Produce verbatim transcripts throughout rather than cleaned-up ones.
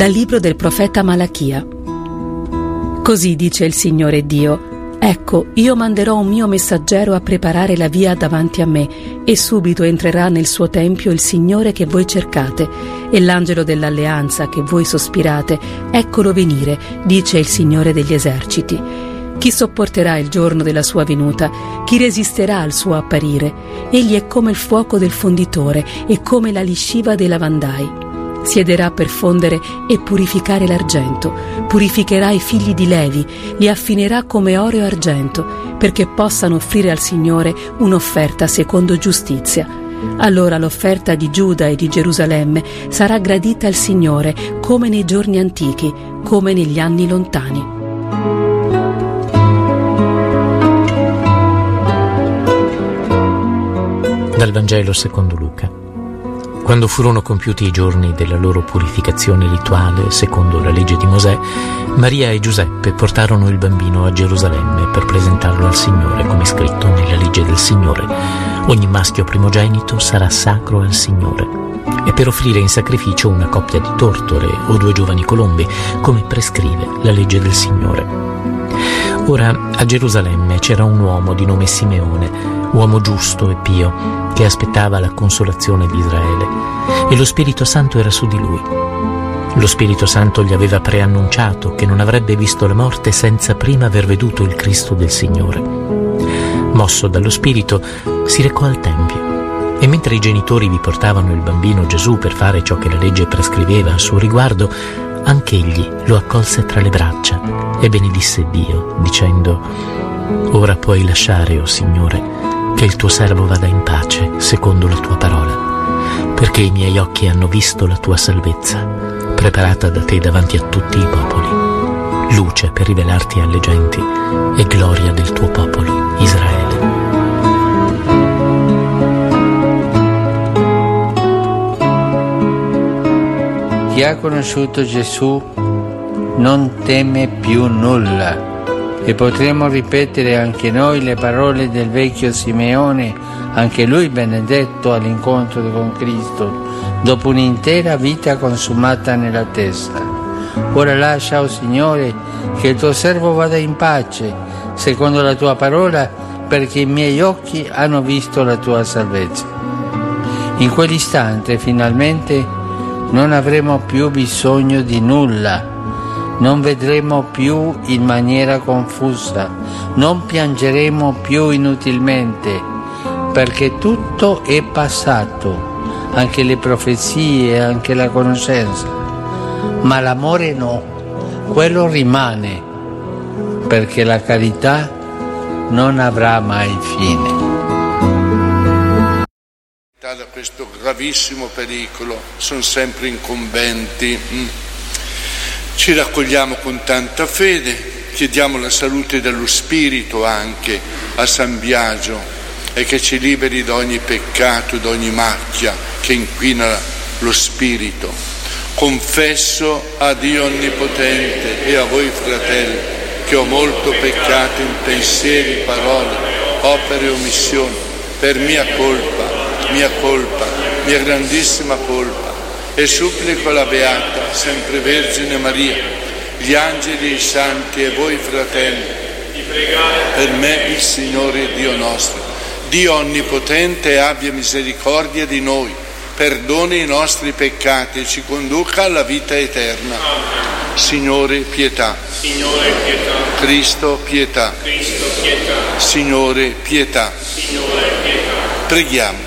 Dal libro del profeta Malachia. Così dice il Signore Dio: ecco, io manderò un mio messaggero a preparare la via davanti a me, e subito entrerà nel suo tempio il Signore che voi cercate, e l'angelo dell'alleanza che voi sospirate, eccolo venire, dice il Signore degli eserciti. Chi sopporterà il giorno della sua venuta? Chi resisterà al suo apparire? Egli è come il fuoco del fonditore e come la lisciva dei lavandai. Siederà per fondere e purificare l'argento, purificherà i figli di Levi, li affinerà come oro e argento, perché possano offrire al Signore un'offerta secondo giustizia. Allora l'offerta di Giuda e di Gerusalemme sarà gradita al Signore come nei giorni antichi, come negli anni lontani. Dal Vangelo secondo Luca. Quando furono compiuti i giorni della loro purificazione rituale, secondo la legge di Mosè, Maria e Giuseppe portarono il bambino a Gerusalemme per presentarlo al Signore, come scritto nella legge del Signore. Ogni maschio primogenito sarà sacro al Signore, e per offrire in sacrificio una coppia di tortore o due giovani colombi, come prescrive la legge del Signore. Ora a Gerusalemme c'era un uomo di nome Simeone, uomo giusto e pio, che aspettava la consolazione di Israele, e lo Spirito Santo era su di lui. Lo Spirito Santo gli aveva preannunciato che non avrebbe visto la morte senza prima aver veduto il Cristo del Signore. Mosso dallo Spirito, si recò al Tempio, e mentre i genitori vi portavano il bambino Gesù per fare ciò che la legge prescriveva a suo riguardo, anch'egli lo accolse tra le braccia e benedisse Dio, dicendo: «Ora puoi lasciare, o Signore, che il tuo servo vada in pace secondo la tua parola, perché i miei occhi hanno visto la tua salvezza, preparata da te davanti a tutti i popoli, luce per rivelarti alle genti e gloria del tuo popolo, Israele». Chi ha conosciuto Gesù non teme più nulla. E potremo ripetere anche noi le parole del vecchio Simeone, anche lui benedetto all'incontro con Cristo, dopo un'intera vita consumata nell'attesa. Ora lascia, o Signore, che il tuo servo vada in pace, secondo la tua parola, perché i miei occhi hanno visto la tua salvezza. In quell'istante, finalmente, non avremo più bisogno di nulla. Non vedremo più in maniera confusa, non piangeremo più inutilmente, perché tutto è passato, anche le profezie, anche la conoscenza. Ma l'amore no, quello rimane, perché la carità non avrà mai fine. Da questo gravissimo pericolo sono sempre incombenti. Ci raccogliamo con tanta fede, chiediamo la salute dello spirito anche a San Biagio, e che ci liberi da ogni peccato, da ogni macchia che inquina lo spirito. Confesso a Dio Onnipotente e a voi fratelli che ho molto peccato in pensieri, parole, opere e omissioni, per mia colpa, mia colpa, mia grandissima colpa. E supplico la Beata, sempre Vergine Maria, gli angeli e i santi e voi fratelli, di pregare per me il Signore Dio nostro. Dio Onnipotente abbia misericordia di noi, perdoni i nostri peccati e ci conduca alla vita eterna. Signore, pietà. Signore, pietà. Cristo, pietà. Cristo, pietà. Signore, pietà. Signore, pietà. Preghiamo.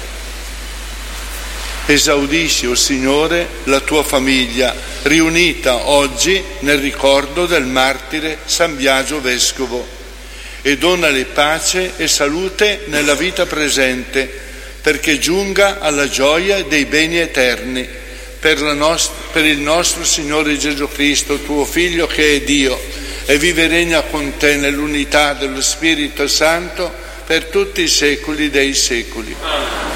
Esaudisci, o Signore, la tua famiglia, riunita oggi nel ricordo del martire San Biagio Vescovo, e donale pace e salute nella vita presente, perché giunga alla gioia dei beni eterni, per, la nost- per il nostro Signore Gesù Cristo, tuo Figlio che è Dio, e vive e regna con te nell'unità dello Spirito Santo per tutti i secoli dei secoli. Amen.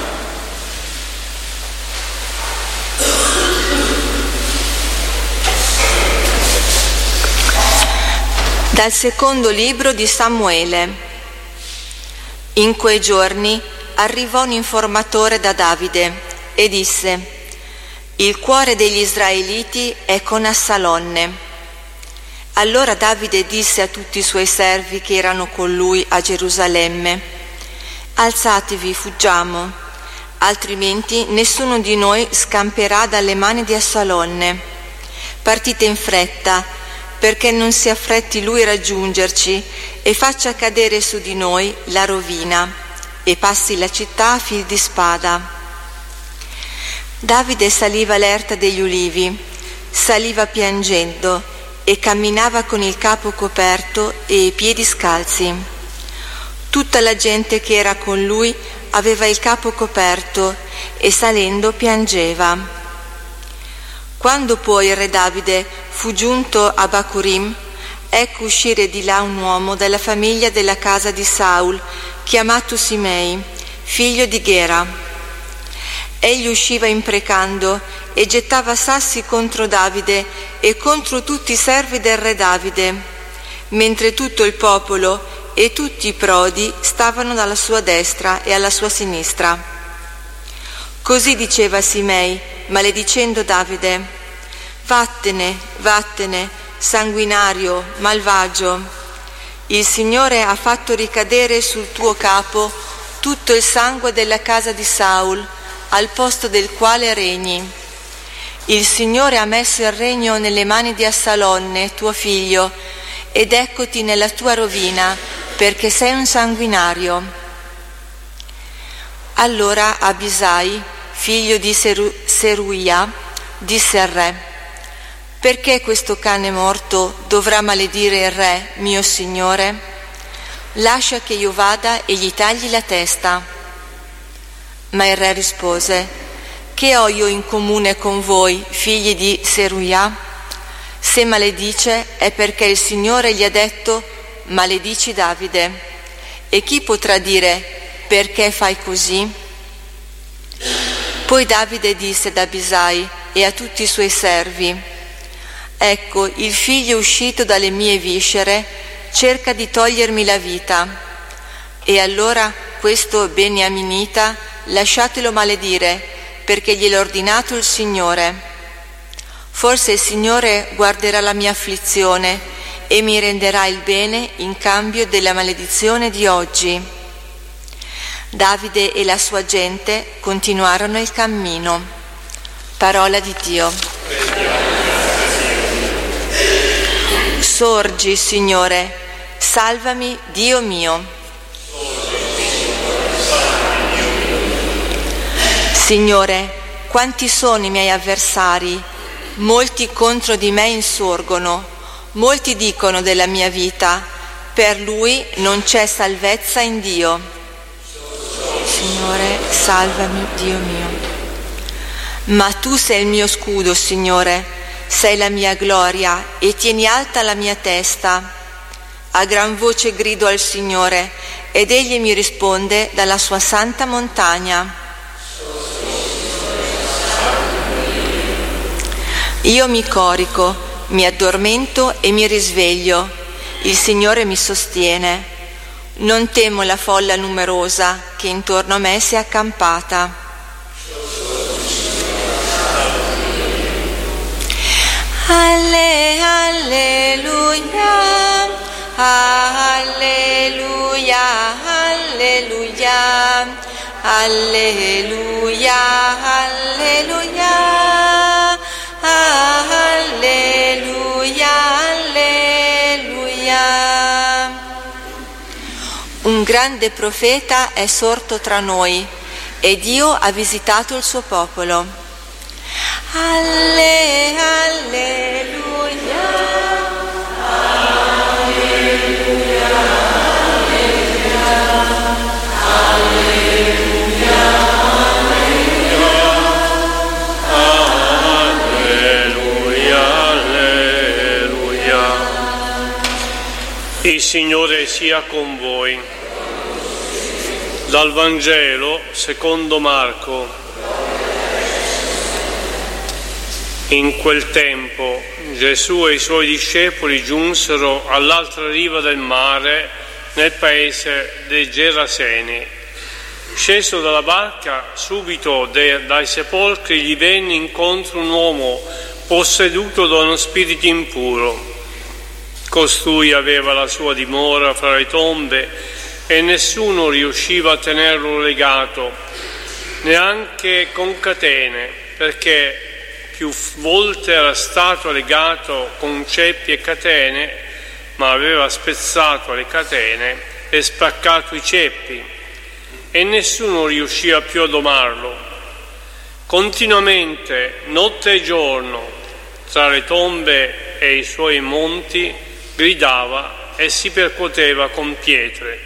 Dal secondo libro di Samuele. In quei giorni arrivò un informatore da Davide e disse: Il cuore degli israeliti è con Assalonne. Allora Davide disse a tutti i suoi servi che erano con lui a Gerusalemme: alzatevi, fuggiamo, altrimenti nessuno di noi scamperà dalle mani di Assalonne. Partite in fretta, perché non si affretti lui a raggiungerci e faccia cadere su di noi la rovina e passi la città a fil di spada. Davide saliva l'erta degli ulivi, saliva piangendo e camminava con il capo coperto e i piedi scalzi. Tutta la gente che era con lui aveva il capo coperto e salendo piangeva. Quando poi il re Davide fu giunto a Bacurim, ecco uscire di là un uomo della famiglia della casa di Saul, chiamato Simei, figlio di Gera. Egli usciva imprecando e gettava sassi contro Davide e contro tutti i servi del re Davide, mentre tutto il popolo e tutti i prodi stavano dalla sua destra e alla sua sinistra. Così diceva Simei, maledicendo Davide: vattene, vattene, sanguinario, malvagio. Il Signore ha fatto ricadere sul tuo capo tutto il sangue della casa di Saul, al posto del quale regni. Il Signore ha messo il regno nelle mani di Assalonne, tuo figlio, ed eccoti nella tua rovina, perché sei un sanguinario. Allora Abisai, figlio di Seru- Seruia, disse al re: perché questo cane morto dovrà maledire il re, mio signore? Lascia che io vada e gli tagli la testa. Ma il re rispose: che ho io in comune con voi, figli di Seruia? Se maledice è perché il Signore gli ha detto: maledici Davide. E chi potrà dire: perché fai così? Poi Davide disse ad Abisai e a tutti i suoi servi: ecco, il figlio uscito dalle mie viscere cerca di togliermi la vita. E allora questo beniaminita lasciatelo maledire, perché gliel'ha ordinato il Signore. Forse il Signore guarderà la mia afflizione e mi renderà il bene in cambio della maledizione di oggi. Davide e la sua gente continuarono il cammino. Parola di Dio. Sorgi, Signore, salvami, Dio mio. Signore, quanti sono i miei avversari? Molti contro di me insorgono, molti dicono della mia vita: per lui non c'è salvezza in Dio. Signore, salvami, Dio mio. Ma tu sei il mio scudo, Signore, sei la mia gloria e tieni alta la mia testa. A gran voce grido al Signore ed egli mi risponde dalla sua santa montagna. Io mi corico, mi addormento e mi risveglio. Il Signore mi sostiene. Non temo la folla numerosa che intorno a me si è accampata. Alle, alleluia, alleluia, alleluia, alleluia, alleluia. Alleluia, alleluia. Un grande profeta è sorto tra noi e Dio ha visitato il suo popolo. Alle, alleluia. Alleluia, alleluia, alleluia. Il Signore sia con voi. Dal Vangelo secondo Marco. In quel tempo Gesù e i suoi discepoli giunsero all'altra riva del mare, nel paese dei Geraseni. Sceso dalla barca, subito dai sepolcri gli venne incontro un uomo posseduto da uno spirito impuro. Costui aveva la sua dimora fra le tombe e nessuno riusciva a tenerlo legato, neanche con catene, perché più volte era stato legato con ceppi e catene, ma aveva spezzato le catene e spaccato i ceppi, e nessuno riusciva più a domarlo. Continuamente, notte e giorno, tra le tombe e i suoi monti, gridava e si percuoteva con pietre.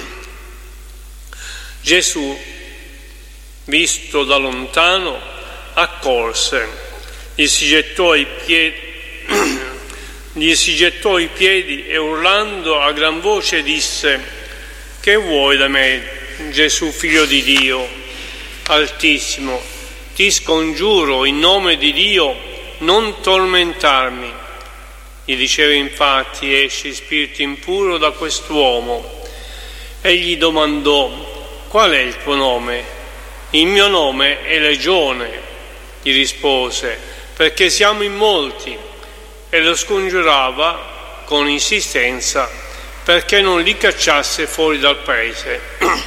Gesù, visto da lontano, accorse, gli si gettò ai piedi, gli si gettò ai piedi e urlando a gran voce disse: «Che vuoi da me, Gesù, figlio di Dio Altissimo? Ti scongiuro in nome di Dio, non tormentarmi». Gli diceva infatti: «Esci spirito impuro da quest'uomo». Egli domandò: «Qual è il tuo nome?» «Il mio nome è Legione», gli rispose, «perché siamo in molti», e lo scongiurava con insistenza perché non li cacciasse fuori dal paese.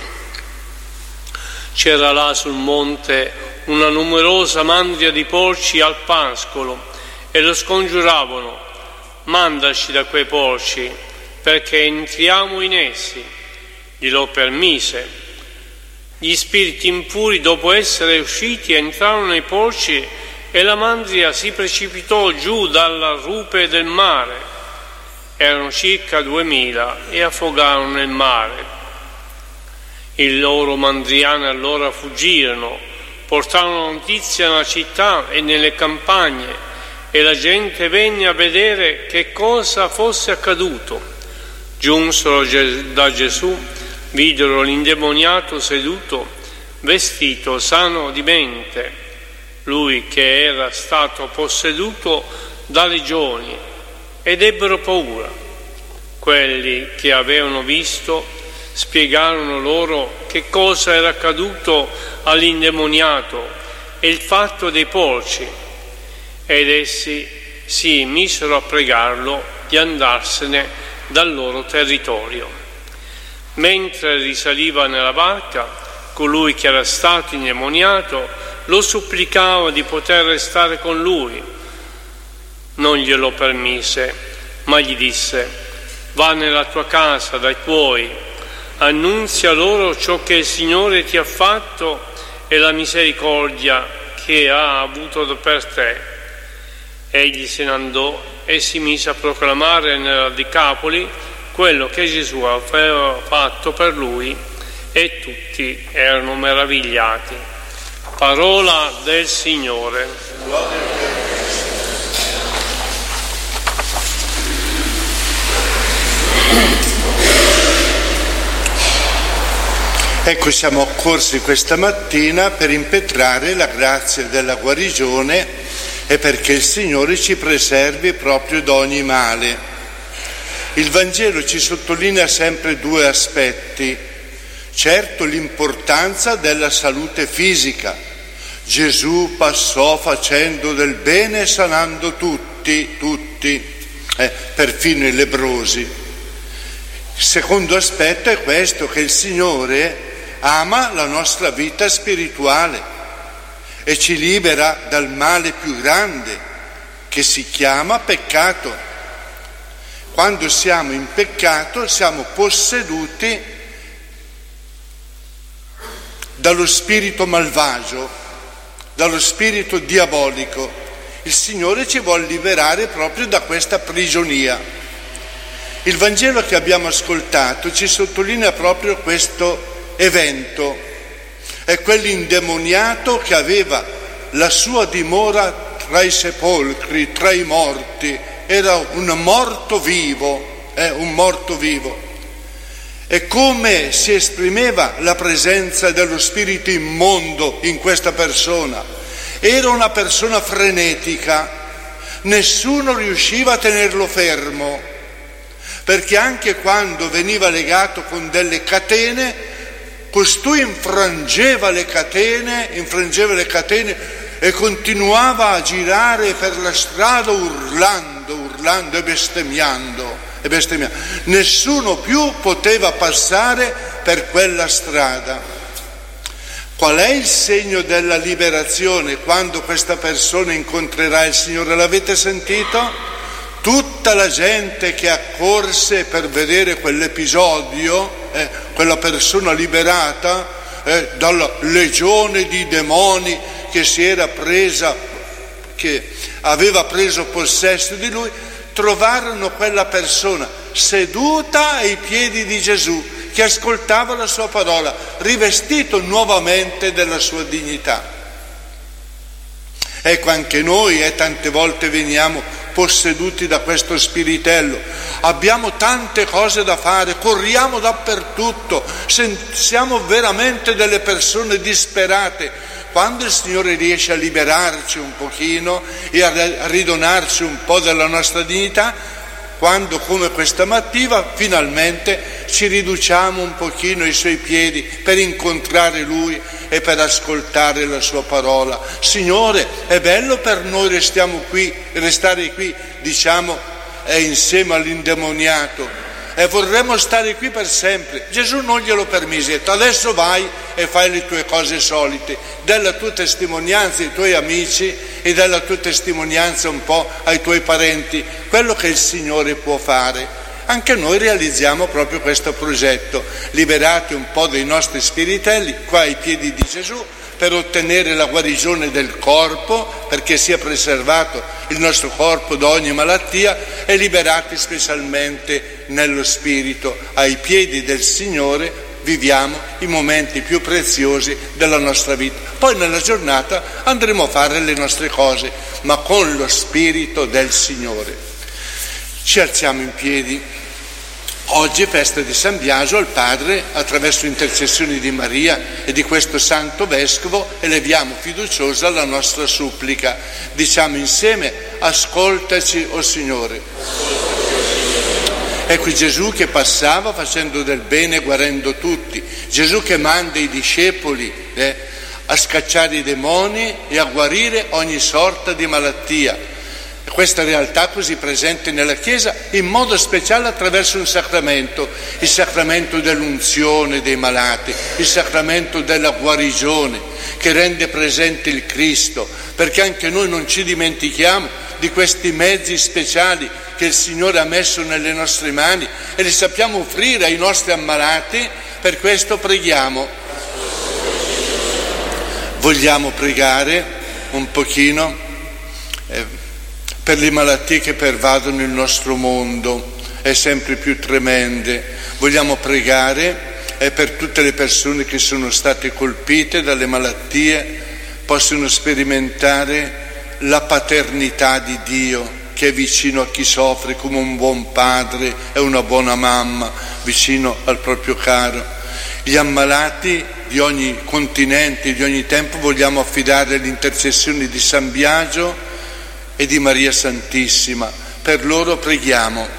C'era là sul monte una numerosa mandria di porci al pascolo e lo scongiuravano: «Mandaci da quei porci, perché entriamo in essi». Glielo permise. Gli spiriti impuri, dopo essere usciti, entrarono nei porci e la mandria si precipitò giù dalla rupe del mare. Erano circa duemila e affogarono nel mare. I loro mandriani allora fuggirono, portarono notizia nella città e nelle campagne, e la gente venne a vedere che cosa fosse accaduto. Giunsero da Gesù, videro l'indemoniato seduto, vestito, sano di mente, lui che era stato posseduto da legioni, ed ebbero paura. Quelli che avevano visto spiegarono loro che cosa era accaduto all'indemoniato e il fatto dei porci, ed essi si misero a pregarlo di andarsene dal loro territorio. Mentre risaliva nella barca, colui che era stato indemoniato lo supplicava di poter restare con lui. Non glielo permise, ma gli disse: «Va nella tua casa dai tuoi, annunzia loro ciò che il Signore ti ha fatto e la misericordia che ha avuto per te». Egli se ne andò e si mise a proclamare nella Decapoli quello che Gesù aveva fatto per lui, e tutti erano meravigliati. Parola del Signore. Ecco, siamo accorsi questa mattina per impetrare la grazia della guarigione e perché il Signore ci preservi proprio da ogni male. Il Vangelo ci sottolinea sempre due aspetti. Certo, l'importanza della salute fisica. Gesù passò facendo del bene e sanando tutti, tutti, eh, perfino i lebbrosi. Il secondo aspetto è questo, che il Signore ama la nostra vita spirituale e ci libera dal male più grande, che si chiama peccato. Quando siamo in peccato siamo posseduti dallo spirito malvagio, dallo spirito diabolico. Il Signore ci vuole liberare proprio da questa prigionia. Il Vangelo che abbiamo ascoltato ci sottolinea proprio questo evento. È quell'indemoniato che aveva la sua dimora tra i sepolcri, tra i morti. Era un morto vivo, eh, un morto vivo. E come si esprimeva la presenza dello spirito immondo in questa persona? Era una persona frenetica, nessuno riusciva a tenerlo fermo, perché anche quando veniva legato con delle catene, Costui infrangeva le catene, infrangeva le catene e continuava a girare per la strada urlando, urlando e bestemmiando, e bestemmiando. Nessuno più poteva passare per quella strada. Qual è il segno della liberazione quando questa persona incontrerà il Signore? L'avete sentito? Tutta la gente che accorse per vedere quell'episodio, eh, quella persona liberata eh, dalla legione di demoni che si era presa, che aveva preso possesso di lui, trovarono quella persona seduta ai piedi di Gesù, che ascoltava la sua parola, rivestito nuovamente della sua dignità. Ecco, anche noi eh, tante volte veniamo posseduti da questo spiritello, abbiamo tante cose da fare, corriamo dappertutto, siamo veramente delle persone disperate. Quando il Signore riesce a liberarci un pochino e a ridonarci un po' della nostra dignità, quando come questa mattina finalmente ci riduciamo un pochino ai suoi piedi per incontrare Lui e per ascoltare la sua parola. Signore, è bello per noi restiamo qui, restare qui, diciamo, è insieme all'indemoniato, e vorremmo stare qui per sempre. Gesù non glielo permise, ha detto: adesso vai e fai le tue cose solite, della tua testimonianza ai tuoi amici e della tua testimonianza un po' ai tuoi parenti, quello che il Signore può fare. Anche noi realizziamo proprio questo progetto, liberati un po' dei nostri spiritelli qua ai piedi di Gesù, per ottenere la guarigione del corpo, perché sia preservato il nostro corpo da ogni malattia, e liberati specialmente nello spirito. Ai piedi del Signore viviamo i momenti più preziosi della nostra vita. Poi nella giornata andremo a fare le nostre cose, ma con lo spirito del Signore. Ci alziamo in piedi. Oggi festa di San Biagio, al Padre, attraverso intercessioni di Maria e di questo Santo Vescovo, eleviamo fiduciosa la nostra supplica. Diciamo insieme: ascoltaci, o Signore. Ecco Gesù che passava facendo del bene, guarendo tutti. Gesù che manda i discepoli eh, a scacciare i demoni e a guarire ogni sorta di malattia. Questa realtà così presente nella Chiesa, in modo speciale attraverso un sacramento, il sacramento dell'unzione dei malati, il sacramento della guarigione, che rende presente il Cristo, perché anche noi non ci dimentichiamo di questi mezzi speciali che il Signore ha messo nelle nostre mani e li sappiamo offrire ai nostri ammalati. Per questo preghiamo. Vogliamo pregare un pochino eh, per le malattie che pervadono il nostro mondo e sempre più tremende. Vogliamo pregare eh, per tutte le persone che sono state colpite dalle malattie, possono sperimentare la paternità di Dio, che è vicino a chi soffre come un buon padre e una buona mamma, vicino al proprio caro. Gli ammalati di ogni continente, di ogni tempo, vogliamo affidare le intercessioni di San Biagio e di Maria Santissima. Per loro preghiamo.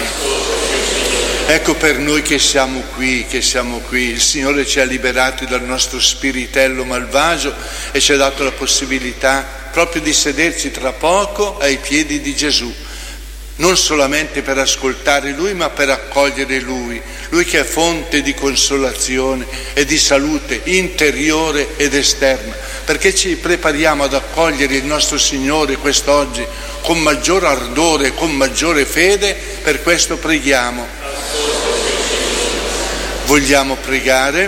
Ecco, per noi che siamo qui, che siamo qui, il Signore ci ha liberati dal nostro spiritello malvagio e ci ha dato la possibilità proprio di sederci tra poco ai piedi di Gesù, non solamente per ascoltare Lui, ma per accogliere Lui, Lui che è fonte di consolazione e di salute interiore ed esterna, perché ci prepariamo ad accogliere il nostro Signore quest'oggi con maggior ardore, con maggiore fede. Per questo preghiamo. Vogliamo pregare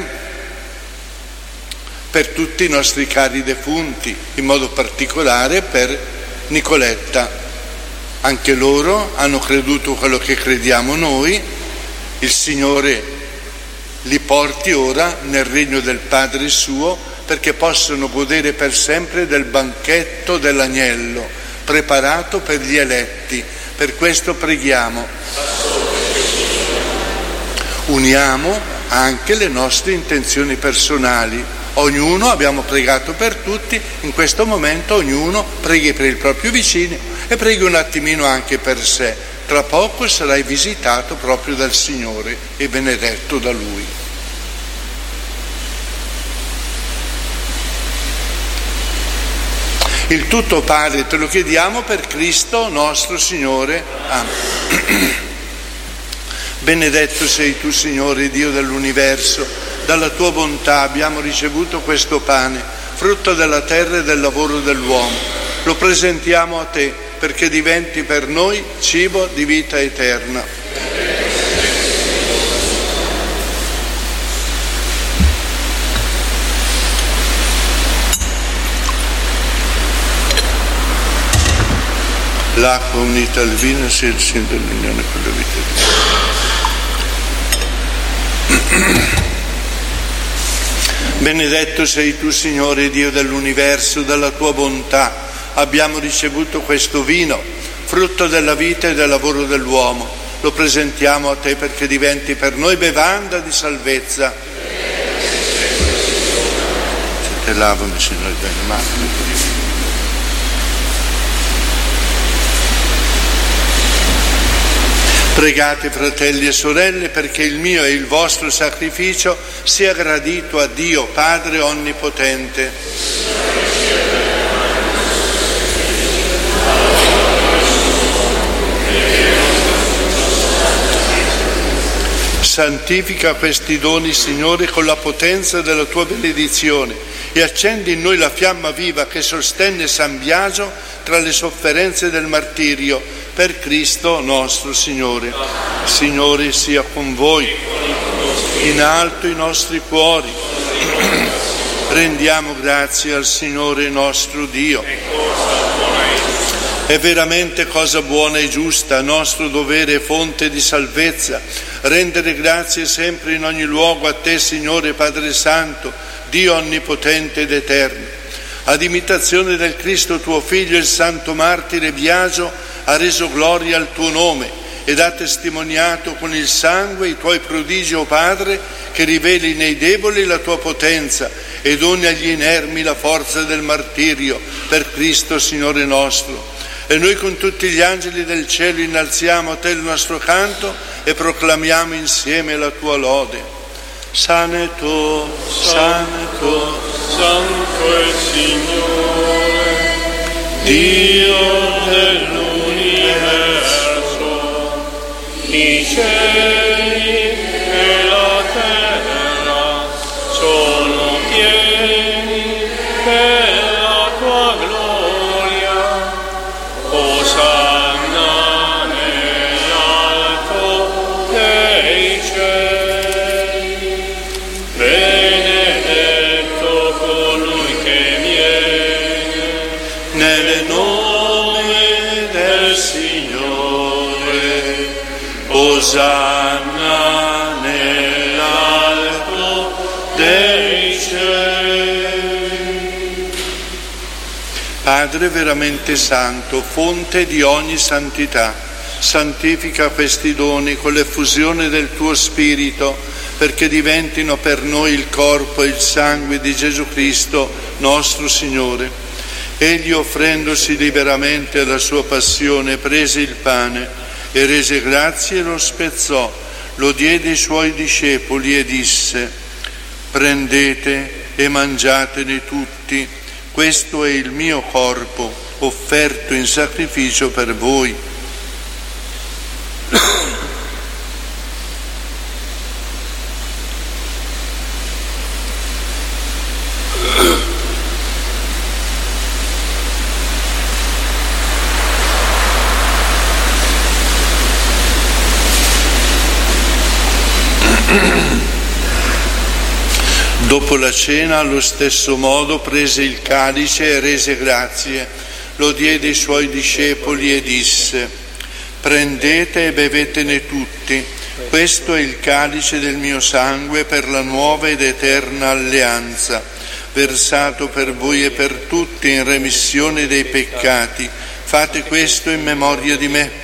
per tutti i nostri cari defunti, in modo particolare per Nicoletta. Anche loro hanno creduto quello che crediamo noi. Il Signore li porti ora nel regno del Padre suo, perché possono godere per sempre del banchetto dell'agnello preparato per gli eletti. Per questo preghiamo. Uniamo anche le nostre intenzioni personali. Ognuno, abbiamo pregato per tutti, in questo momento ognuno preghi per il proprio vicino e preghi un attimino anche per sé. Tra poco sarai visitato proprio dal Signore e benedetto da Lui. Il tutto, Padre, te lo chiediamo per Cristo nostro Signore. Amen. Benedetto sei tu, Signore, Dio dell'universo. Dalla tua bontà abbiamo ricevuto questo pane, frutto della terra e del lavoro dell'uomo. Lo presentiamo a te perché diventi per noi cibo di vita eterna. L'acqua unita al vino sia il segno dell'unione con la vita eterna. Benedetto sei tu, Signore, Dio dell'universo, dalla tua bontà abbiamo ricevuto questo vino, frutto della vita e del lavoro dell'uomo. Lo presentiamo a te perché diventi per noi bevanda di salvezza. Se te lavami, Signore, bene, ma pregate, fratelli e sorelle, perché il mio e il vostro sacrificio sia gradito a Dio Padre Onnipotente. Santifica questi doni, Signore, con la potenza della tua benedizione e accendi in noi la fiamma viva che sostenne San Biagio tra le sofferenze del martirio, per Cristo nostro Signore. Signore sia con voi, in alto i nostri cuori. Rendiamo grazie al Signore nostro Dio. È veramente cosa buona e giusta, nostro dovere e fonte di salvezza, rendere grazie sempre in ogni luogo a te, Signore Padre Santo, Dio onnipotente ed eterno. Ad imitazione del Cristo tuo Figlio, il Santo Martire Biagio ha reso gloria al tuo nome ed ha testimoniato con il sangue i tuoi prodigi, o Padre, che riveli nei deboli la tua potenza e doni agli inermi la forza del martirio, per Cristo Signore nostro. E noi con tutti gli angeli del cielo innalziamo a te il nostro canto e proclamiamo insieme la tua lode. Santo, Santo, Santo è il Signore, Dio dell'universo, i cieli e la terra sono pieni della tua gloria. Osanna nell'alto dei cieli. Benedetto colui che viene nel nome del Signore. Osanna nell'alto dei cieli. Padre veramente santo, fonte di ogni santità, santifica questi doni con l'effusione del tuo Spirito, perché diventino per noi il corpo e il sangue di Gesù Cristo, nostro Signore. Egli, offrendosi liberamente alla sua passione, prese il pane e rese grazie e lo spezzò, lo diede ai suoi discepoli e disse: prendete e mangiatene tutti, questo è il mio corpo, offerto in sacrificio per voi. Dopo la cena, allo stesso modo, prese il calice e rese grazie, lo diede ai suoi discepoli e disse: prendete e bevetene tutti, questo è il calice del mio sangue per la nuova ed eterna alleanza, versato per voi e per tutti in remissione dei peccati. Fate questo in memoria di me.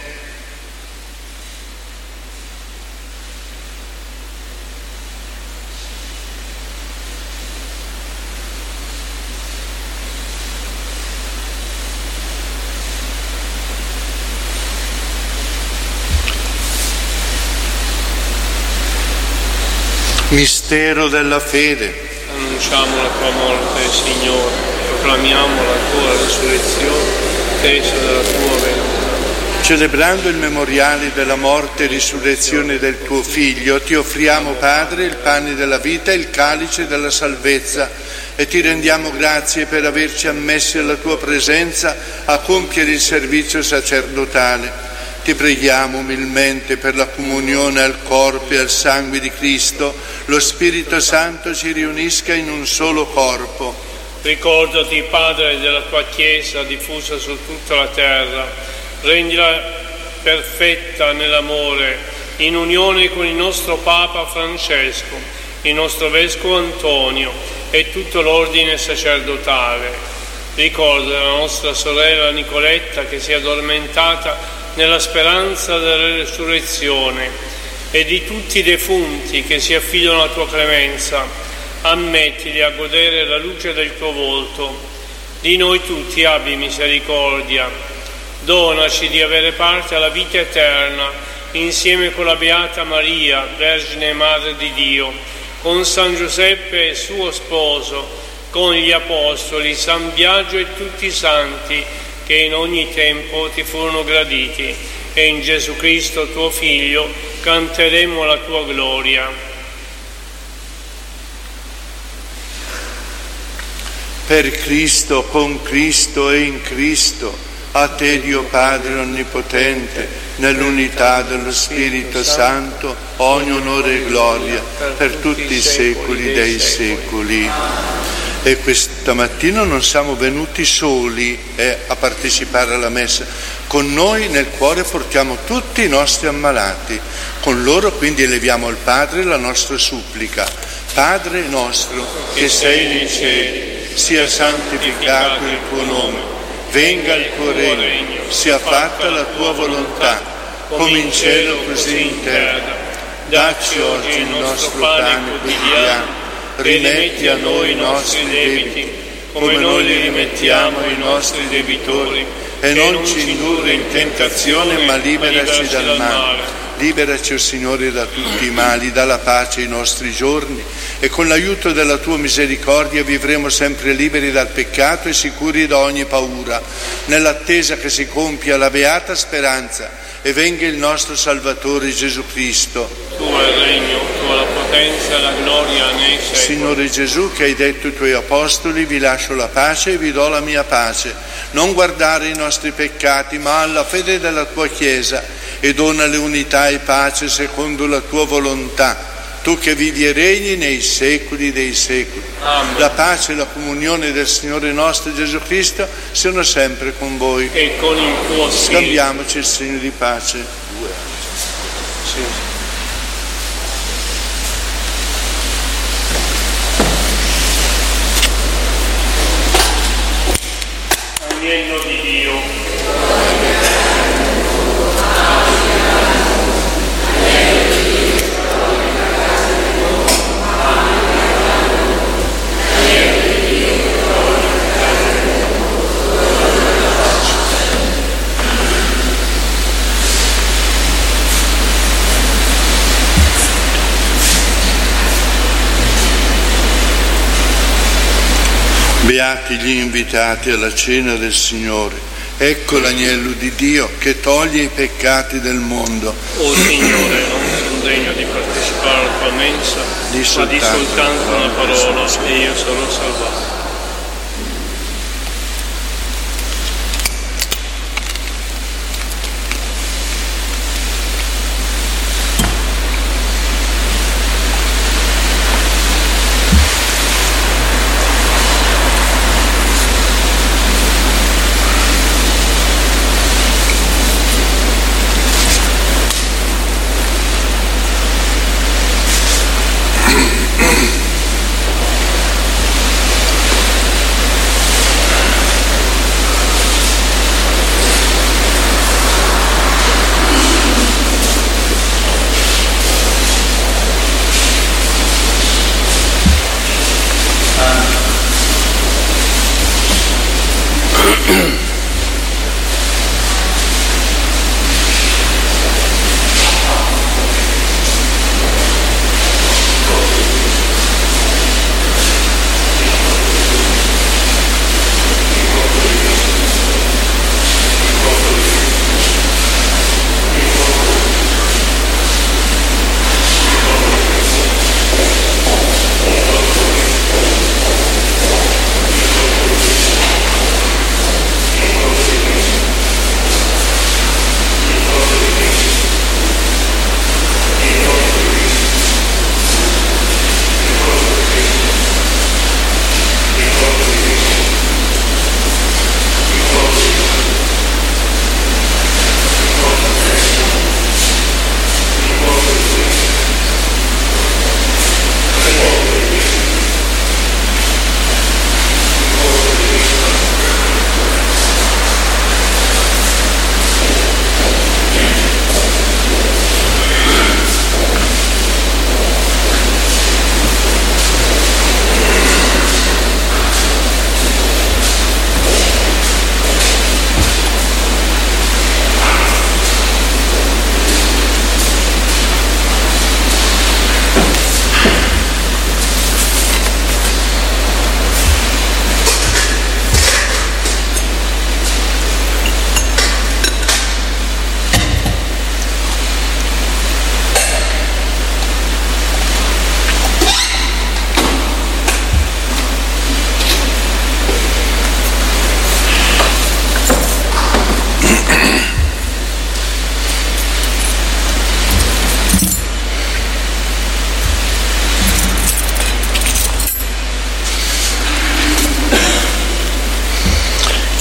Mistero della fede. Annunciamo la tua morte, Signore. proclamiamo la tua risurrezione, attesa della tua venuta. Celebrando il memoriale della morte e risurrezione del tuo Figlio, ti offriamo, Padre, il pane della vita e il calice della salvezza e ti rendiamo grazie per averci ammessi alla tua presenza a compiere il servizio sacerdotale. Ti preghiamo umilmente per la comunione al corpo e al sangue di Cristo, lo Spirito Santo ci riunisca in un solo corpo. Ricordati, Padre, della tua Chiesa diffusa su tutta la terra. Rendila perfetta nell'amore, in unione con il nostro Papa Francesco, il nostro Vescovo Antonio e tutto l'ordine sacerdotale. Ricorda la nostra sorella Nicoletta che si è addormentata nella speranza della resurrezione e di tutti i defunti che si affidano alla tua clemenza. Ammettili a godere la luce del tuo volto. Di noi tutti abbi misericordia. Donaci di avere parte alla vita eterna, insieme con la Beata Maria, Vergine e Madre di Dio, con San Giuseppe suo sposo, con gli Apostoli, San Biagio e tutti i santi che in ogni tempo ti furono graditi, e in Gesù Cristo tuo Figlio canteremo la tua gloria. Per Cristo, con Cristo e in Cristo, a te Dio Padre Onnipotente, nell'unità dello Spirito Santo, ogni onore e gloria per tutti i secoli dei secoli. E questa mattina non siamo venuti soli eh, a partecipare alla messa. Con noi nel cuore portiamo tutti i nostri ammalati. Con loro quindi eleviamo al Padre la nostra supplica. Padre nostro che sei nei cieli, sia santificato il tuo nome. Venga il tuo regno, sia fatta la tua volontà, come in cielo così in terra. Dacci oggi il nostro pane quotidiano, rimetti a noi i nostri debiti, come noi li rimettiamo ai nostri debitori, e non ci indurre in tentazione, ma liberaci dal male. Liberaci, o Signore, da tutti i mali, dalla pace ai nostri giorni, e con l'aiuto della tua misericordia vivremo sempre liberi dal peccato e sicuri da ogni paura, nell'attesa che si compia la beata speranza e venga il nostro Salvatore Gesù Cristo. Tuo è il regno, tua la potenza e la gloria nei secoli. Signore Gesù, che hai detto ai tuoi apostoli: vi lascio la pace e vi do la mia pace. Non guardare i nostri peccati, ma alla fede della tua Chiesa, e donale unità e pace secondo la tua volontà, tu che vivi e regni nei secoli dei secoli. Amen. La pace e la comunione del Signore nostro Gesù Cristo siano sempre con voi. E con il tuo Spirito. Scambiamoci il segno di pace. Sì. Agnello di Dio. Beati gli invitati alla cena del Signore. Ecco l'agnello di Dio che toglie i peccati del mondo. O Signore, non sono degno di partecipare alla tua mensa, di ma di soltanto una parola e io sarò salvato.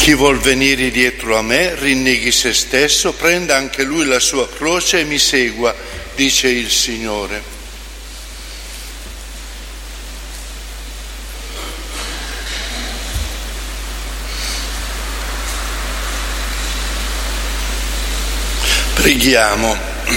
Chi vuol venire dietro a me, rinneghi se stesso, prenda anche lui la sua croce e mi segua, dice il Signore. Preghiamo.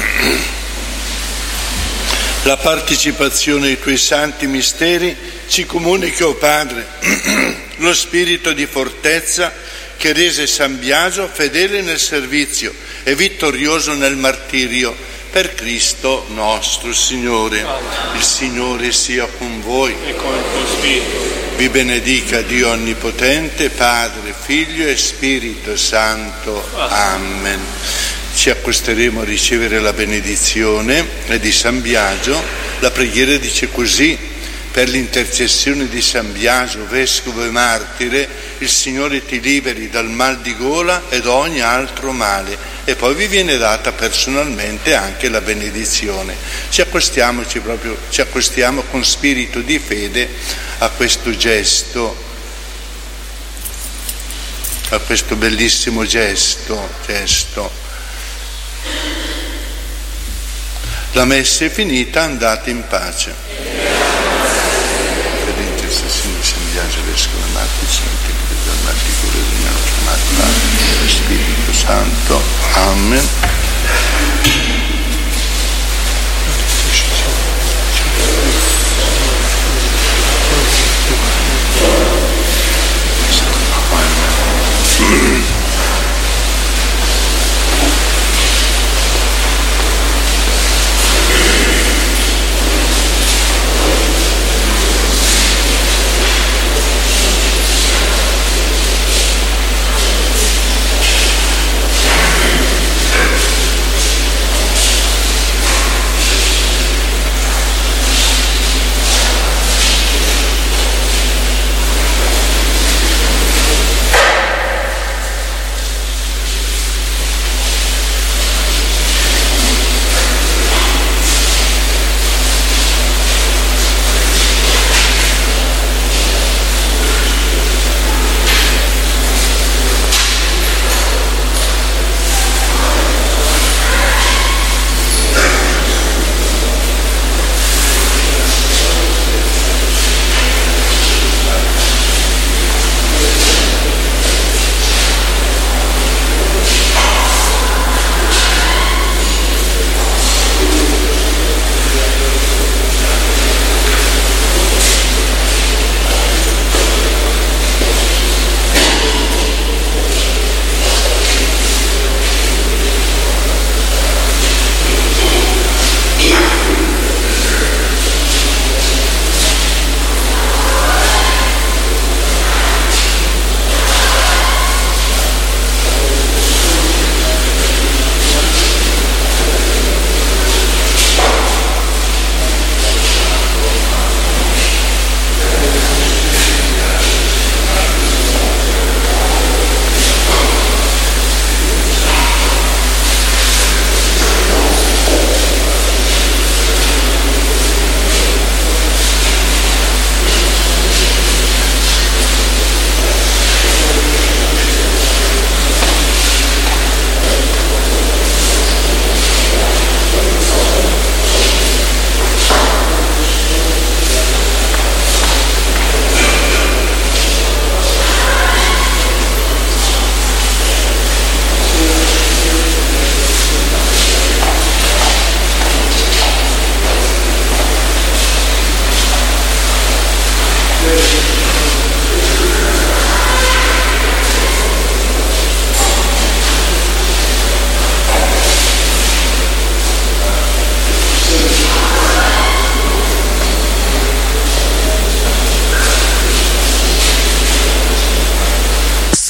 La partecipazione ai tuoi santi misteri ci comunica, o Padre, lo spirito di fortezza che rese San Biagio fedele nel servizio e vittorioso nel martirio, per Cristo nostro Signore. Il Signore sia con voi e con il tuo spirito. Vi benedica Dio Onnipotente, Padre, Figlio e Spirito Santo. Amen. Ci accosteremo a ricevere la benedizione di San Biagio. La preghiera dice così: per l'intercessione di San Biagio, vescovo e martire, il Signore ti liberi dal mal di gola e da ogni altro male. E poi vi viene data personalmente anche la benedizione. Ci accostiamoci proprio, ci accostiamo con spirito di fede a questo gesto, a questo bellissimo gesto, gesto. La messa è finita, andate in pace. Intercessione di San Biagio, vescovo e martire, santi che del mal di cuore di Padre, Spirito Santo. Amen.